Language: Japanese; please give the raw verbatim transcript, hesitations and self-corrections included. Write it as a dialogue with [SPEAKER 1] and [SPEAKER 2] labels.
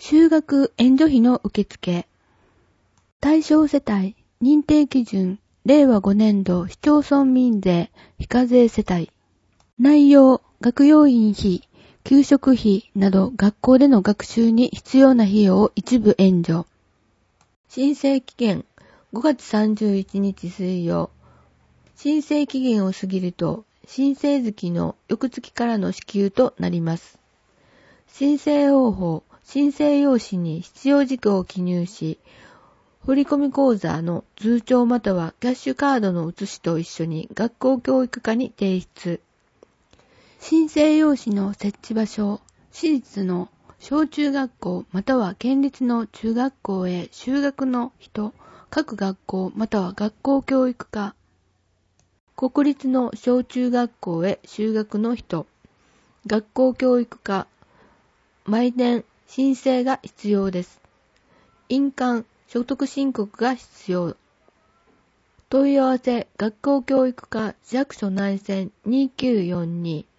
[SPEAKER 1] 就学援助費の受付。対象世帯、認定基準、れいわごねん度市町村民税、非課税世帯。内容、学用員費、給食費など学校での学習に必要な費用を一部援助。申請期限、ごがつさんじゅういちにち水曜。申請期限を過ぎると、申請月の翌月からの支給となります。申請方法、申請用紙に必要事項を記入し、振込口座の通帳またはキャッシュカードの写しと一緒に学校教育課に提出。申請用紙の設置場所、私立の小中学校または県立の中学校へ就学の人、各学校または学校教育課、国立の小中学校へ就学の人、学校教育課、毎年申請が必要です。印鑑、所得申告が必要。問い合わせ、学校教育課市役所内線にきゅうよんに